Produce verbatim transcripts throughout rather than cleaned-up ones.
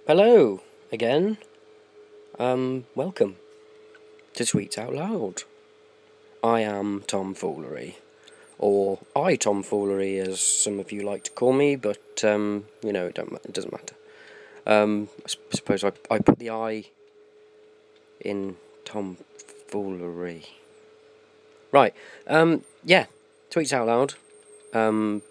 Hello again. Um, welcome to Tweets Out Loud. I am Tom Foolery, or I Tom Foolery, as some of you like to call me. But um, you know, it don't it doesn't matter. Um, I suppose I I put the I in Tom Foolery. Right. Um, yeah. Tweets Out Loud. Um,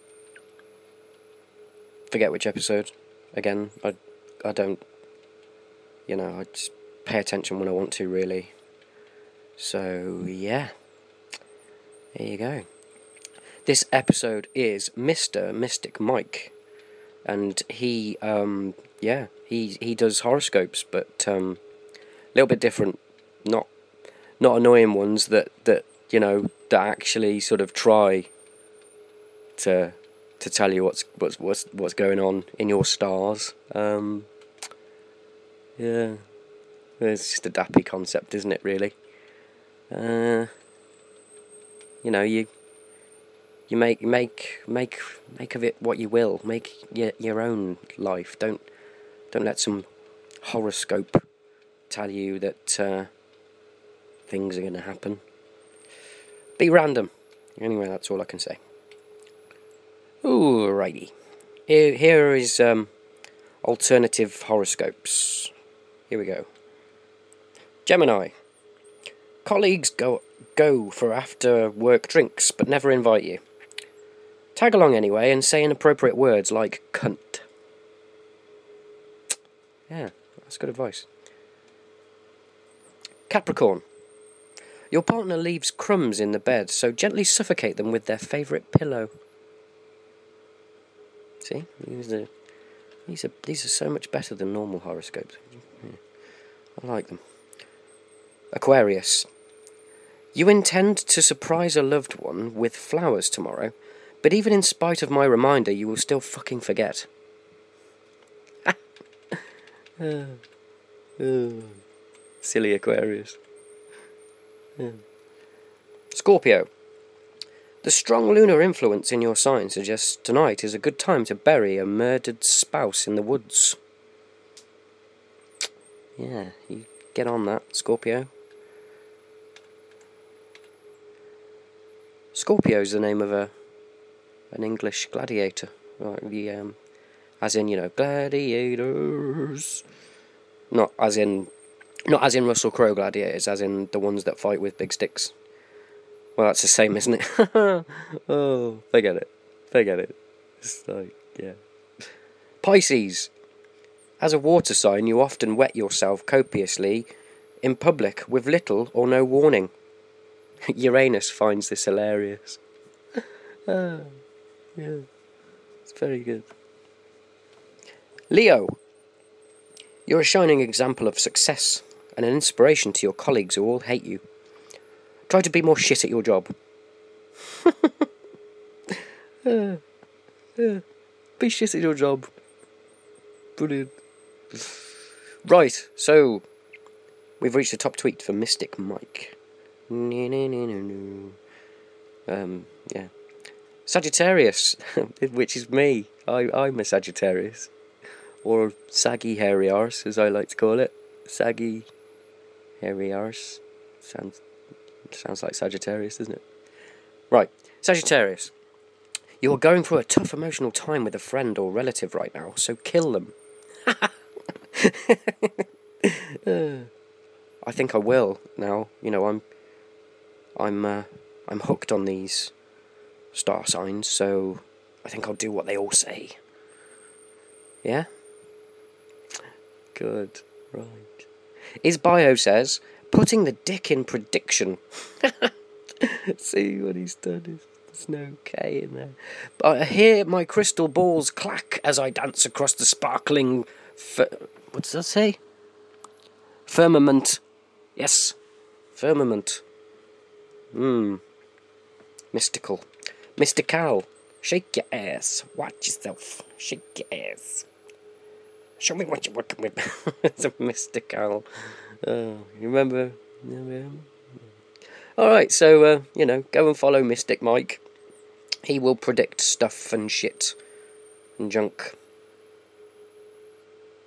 forget which episode. Again, I I don't. You know, I just pay attention when I want to, really. So, yeah. There you go. This episode is Mister Mystic Mike. And he, um, yeah, he he does horoscopes, but um, a little bit different. Not not annoying ones that, that, you know, that actually sort of try to to tell you what's what's what's, what's going on in your stars. Um... Yeah, it's just a dappy concept, isn't it, really? Uh, you know, you you make make make make of it what you will. Make your your own life. Don't don't let some horoscope tell you that uh, things are going to happen. Be random. Anyway, that's all I can say. Alrighty. Here here is um, alternative horoscopes. Here we go. Gemini. Colleagues go go for after work drinks, but never invite you. Tag along anyway and say inappropriate words like cunt. Yeah, that's good advice. Capricorn. Your partner leaves crumbs in the bed, so gently suffocate them with their favourite pillow. See? These are, these are, these are so much better than normal horoscopes. Yeah. I like them. Aquarius. You intend to surprise a loved one with flowers tomorrow, but even in spite of my reminder, you will still fucking forget. uh, uh, silly Aquarius. Yeah. Scorpio. The strong lunar influence in your sign suggests tonight is a good time to bury a murdered spouse in the woods. Yeah, you get on that, Scorpio. Scorpio's the name of a an English gladiator, like the um, as in you know gladiators, not as in not as in Russell Crowe gladiators, as in the ones that fight with big sticks. Well, that's the same, isn't it? Oh, forget it, forget it. It's like yeah. Pisces. As a water sign, you often wet yourself copiously in public with little or no warning. Uranus finds this hilarious. Ah, yeah, it's very good. Leo. You're a shining example of success and an inspiration to your colleagues who all hate you. Try to be more shit at your job. uh, uh, be shit at your job. Brilliant. Right, so we've reached the top tweet for Mystic Mike. Um, yeah. Sagittarius, which is me. I, I'm a Sagittarius. Or saggy hairy arse, as I like to call it. Saggy hairy arse. Sounds, sounds like Sagittarius, doesn't it? Right, Sagittarius. You are going through a tough emotional time with a friend or relative right now, so kill them. uh, I think I will now. You know, I'm, I'm, uh, I'm hooked on these star signs, so I think I'll do what they all say. Yeah. Good. Right. His bio says, "Putting the dick in prediction." See what he's done is there's no K in there. But I hear my crystal balls clack as I dance across the sparkling. Fir- what does that say? Firmament. Yes. Firmament. Hmm. Mystical. Mystical. Shake your ass. Watch yourself. Shake your ass. Show me what you're working with. It's a mystical. Oh, you remember? remember? Alright, so, uh, you know, go and follow Mystic Mike. He will predict stuff and shit and junk.